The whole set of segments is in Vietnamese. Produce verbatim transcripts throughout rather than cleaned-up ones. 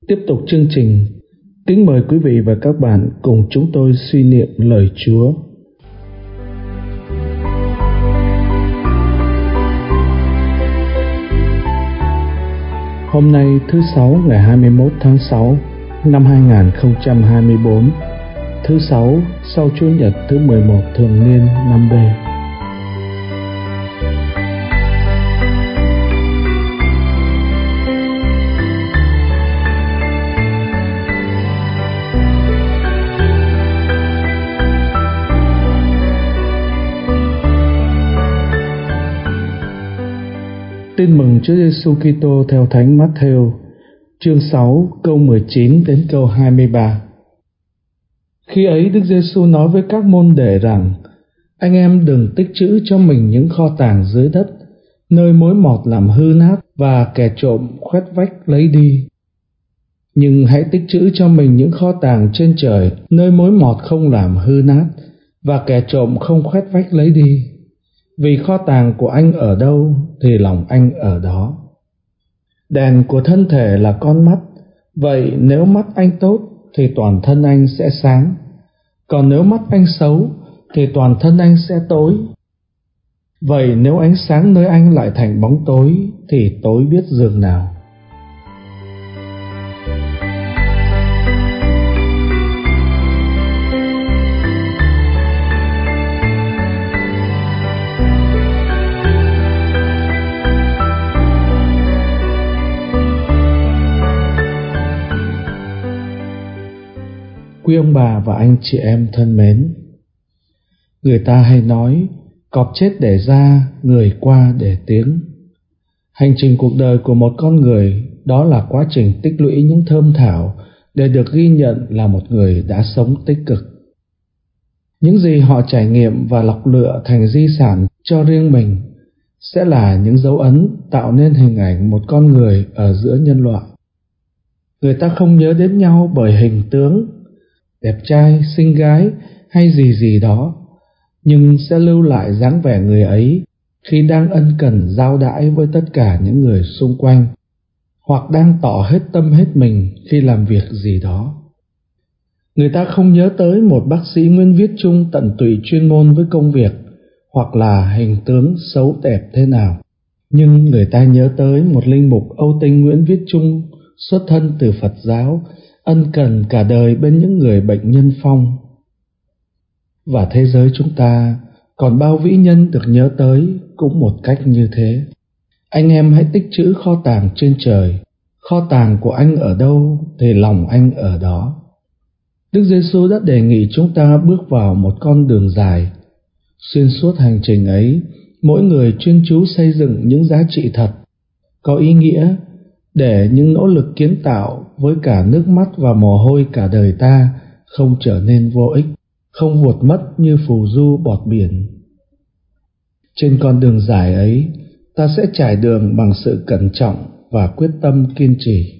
Tiếp tục chương trình, kính mời quý vị và các bạn cùng chúng tôi suy niệm lời Chúa. Hôm nay thứ Sáu ngày hai mươi mốt tháng sáu năm hai nghìn không trăm hai mươi tư, thứ Sáu sau Chủ nhật thứ mười một thường niên năm B. Tin mừng Chúa Giêsu Kitô theo Thánh Matthew, chương sáu, câu mười chín đến câu hai mươi ba. Khi ấy Đức Giêsu nói với các môn đệ rằng: Anh em đừng tích trữ cho mình những kho tàng dưới đất, nơi mối mọt làm hư nát và kẻ trộm khoét vách lấy đi. Nhưng hãy tích trữ cho mình những kho tàng trên trời, nơi mối mọt không làm hư nát và kẻ trộm không khoét vách lấy đi. Vì kho tàng của anh ở đâu thì lòng anh ở đó. Đèn của thân thể là con mắt, vậy nếu mắt anh tốt thì toàn thân anh sẽ sáng, còn nếu mắt anh xấu thì toàn thân anh sẽ tối. Vậy nếu ánh sáng nơi anh lại thành bóng tối thì tối biết dường nào. Quý ông bà và anh chị em thân mến, người ta hay nói cọp chết để ra, người qua để tiếng. Hành trình cuộc đời của một con người đó là quá trình tích lũy những thơm thảo để được ghi nhận là một người đã sống tích cực. Những gì họ trải nghiệm và lọc lựa thành di sản cho riêng mình sẽ là những dấu ấn tạo nên hình ảnh một con người ở giữa nhân loại. Người ta không nhớ đến nhau bởi hình tướng, đẹp trai, xinh gái hay gì gì đó, nhưng sẽ lưu lại dáng vẻ người ấy khi đang ân cần giao đãi với tất cả những người xung quanh, hoặc đang tỏ hết tâm hết mình khi làm việc gì đó. Người ta không nhớ tới một bác sĩ Nguyễn Viết Chung tận tụy chuyên môn với công việc, hoặc là hình tướng xấu đẹp thế nào, nhưng người ta nhớ tới một linh mục Âu Tinh Nguyễn Viết Chung xuất thân từ Phật giáo, ân cần cả đời bên những người bệnh nhân phong. Và thế giới chúng ta còn bao vĩ nhân được nhớ tới cũng một cách như thế. Anh em hãy tích trữ kho tàng trên trời, kho tàng của anh ở đâu thì lòng anh ở đó. Đức Giêsu đã đề nghị chúng ta bước vào một con đường dài. Xuyên suốt hành trình ấy, mỗi người chuyên chú xây dựng những giá trị thật, có ý nghĩa, để những nỗ lực kiến tạo với cả nước mắt và mồ hôi cả đời ta không trở nên vô ích, không vụt mất như phù du bọt biển. Trên con đường dài ấy, ta sẽ trải đường bằng sự cẩn trọng và quyết tâm kiên trì.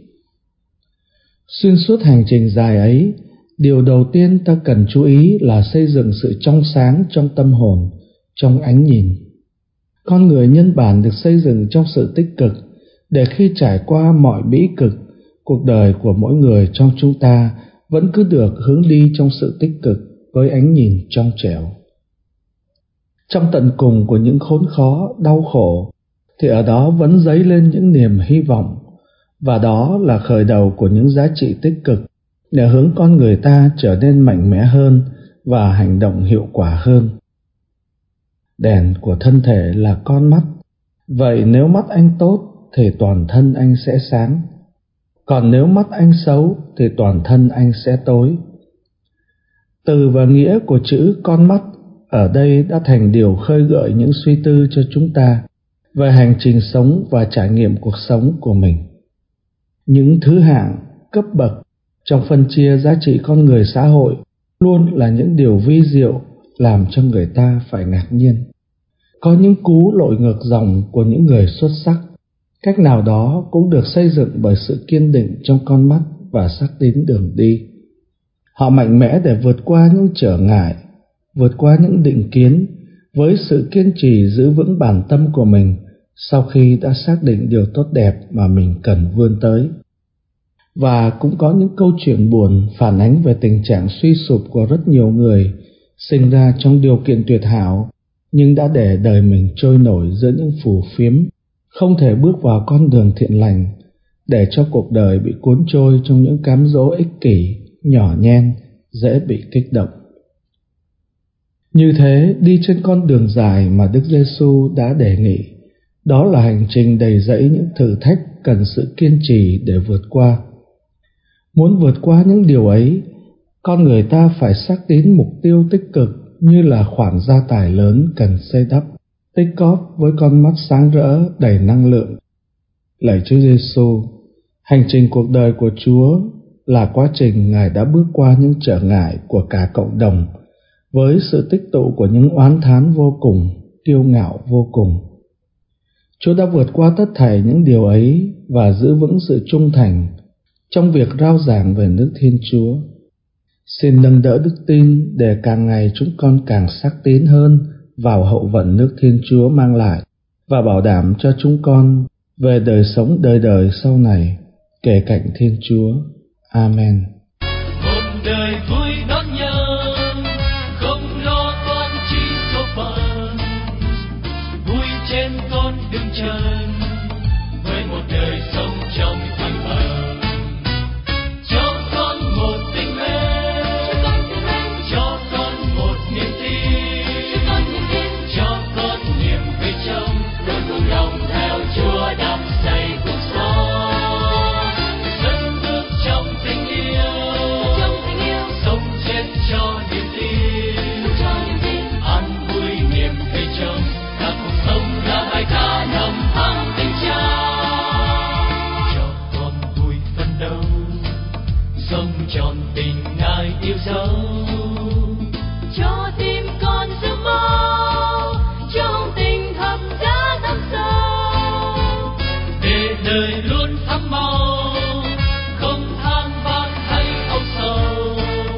Xuyên suốt hành trình dài ấy, điều đầu tiên ta cần chú ý là xây dựng sự trong sáng trong tâm hồn, trong ánh nhìn. Con người nhân bản được xây dựng trong sự tích cực, để khi trải qua mọi bĩ cực, cuộc đời của mỗi người trong chúng ta vẫn cứ được hướng đi trong sự tích cực với ánh nhìn trong trẻo. Trong tận cùng của những khốn khó, đau khổ, thì ở đó vẫn dấy lên những niềm hy vọng, và đó là khởi đầu của những giá trị tích cực để hướng con người ta trở nên mạnh mẽ hơn và hành động hiệu quả hơn. Đèn của thân thể là con mắt, vậy nếu mắt anh tốt thì toàn thân anh sẽ sáng, còn nếu mắt anh xấu thì toàn thân anh sẽ tối. Từ và nghĩa của chữ con mắt ở đây đã thành điều khơi gợi những suy tư cho chúng ta về hành trình sống và trải nghiệm cuộc sống của mình. Những thứ hạng, cấp bậc trong phân chia giá trị con người xã hội luôn là những điều vi diệu làm cho người ta phải ngạc nhiên. Có những cú lội ngược dòng của những người xuất sắc, cách nào đó cũng được xây dựng bởi sự kiên định trong con mắt và xác tín đường đi. Họ mạnh mẽ để vượt qua những trở ngại, vượt qua những định kiến, với sự kiên trì giữ vững bản tâm của mình sau khi đã xác định điều tốt đẹp mà mình cần vươn tới. Và cũng có những câu chuyện buồn phản ánh về tình trạng suy sụp của rất nhiều người sinh ra trong điều kiện tuyệt hảo, nhưng đã để đời mình trôi nổi giữa những phù phiếm, không thể bước vào con đường thiện lành, để cho cuộc đời bị cuốn trôi trong những cám dỗ ích kỷ, nhỏ nhen, dễ bị kích động. Như thế, đi trên con đường dài mà Đức Giêsu đã đề nghị, đó là hành trình đầy rẫy những thử thách cần sự kiên trì để vượt qua. Muốn vượt qua những điều ấy, con người ta phải xác tín mục tiêu tích cực như là khoản gia tài lớn cần xây đắp, tích cóp với con mắt sáng rỡ đầy năng lượng. Lạy Chúa Giêsu, hành trình cuộc đời của Chúa là quá trình Ngài đã bước qua những trở ngại của cả cộng đồng, với sự tích tụ của những oán thán vô cùng, kiêu ngạo vô cùng. Chúa đã vượt qua tất thảy những điều ấy và giữ vững sự trung thành trong việc rao giảng về nước Thiên Chúa. Xin nâng đỡ đức tin để càng ngày chúng con càng xác tín hơn vào hậu vận nước Thiên Chúa mang lại, và bảo đảm cho chúng con về đời sống đời đời sau này kề cạnh Thiên Chúa. Amen. Một đời vui đón nhớ, không lo toan chi số phận, vui trên con đường trần với một đời sống trong thánh thần. Cho con một tình mến, cho con một niềm tin, cho con niềm về trong luôn cùng lòng theo Chúa đắm say cuộc sống. Dẫn bước trong tình yêu, sống chết cho niềm tin, an vui niềm về trong cả cuộc sống là bài ca nồng thắm tình cha. Cho con vui phấn đấu, sống trọn tình Ngài yêu dấu, cho tim con giữ máu, trong tình thầm giá thắm sâu, để đời luôn thắm màu, không than vãn hay âu sầu.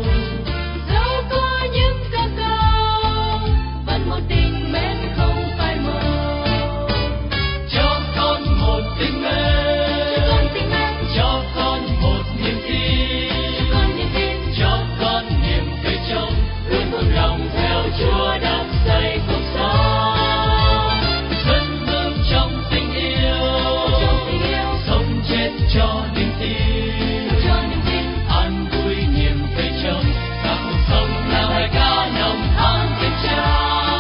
Dẫu có những ca câu, vẫn một tình mến không phai màu. Cho con một tình mến, cho con một niềm tin, cho con niềm cây trồng luôn cùng lòng theo Chúa đắm say cuộc sống. Dẫn bước trong tình yêu, sống chết cho niềm tin, an vui niềm cây trồng cả cuộc sống là bài ca nồng thắm tiếng Cha.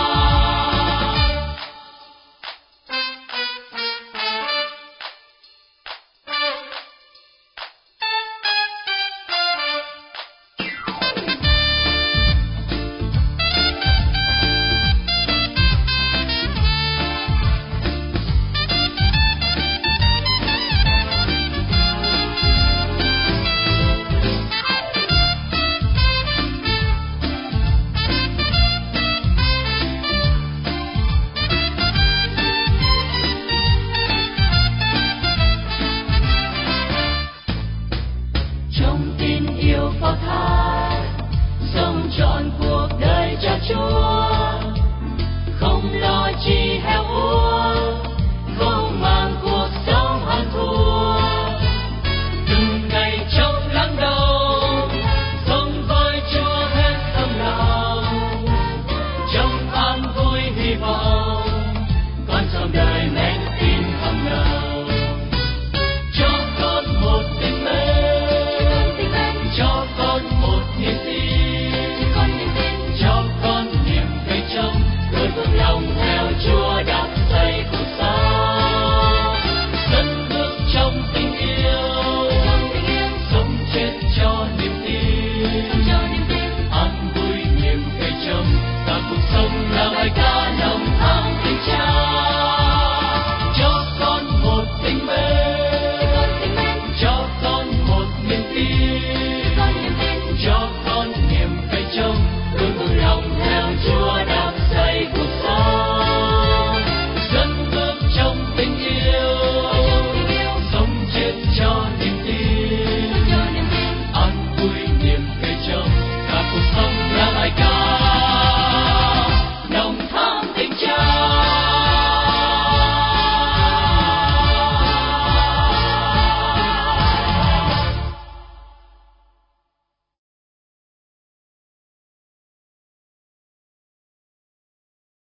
Trong tin yêu phó thác, sống trọn cuộc đời cho Chúa, không lo chi heo úa, không mang cuộc sống hơn thua. Từng ngày trong lắng đau, sống với Chúa hết tâm lòng, trong an vui hy vọng, con trong đời mến tin thầm nồng. Cho con một tình mến, cho con một niềm tin, cho con niềm cây trồng luôn cùng lòng theo Chúa đắm say cuộc sống. Dẫn bước trong tình yêu, sống chết cho niềm tin, an vui niềm cây trồng cả cuộc sống là bài ca nồng thắm tiếng Cha. Cho con một tình mến, cho con một niềm tin,